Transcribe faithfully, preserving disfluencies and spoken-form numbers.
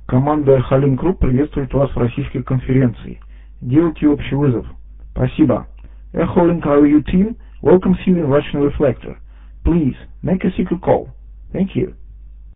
Команда Халим Групп приветствует вас в российской конференции. Делайте общий вызов. Спасибо. Echo Link R U team welcomes you in Russian Reflector. Please make a secret call. Thank you.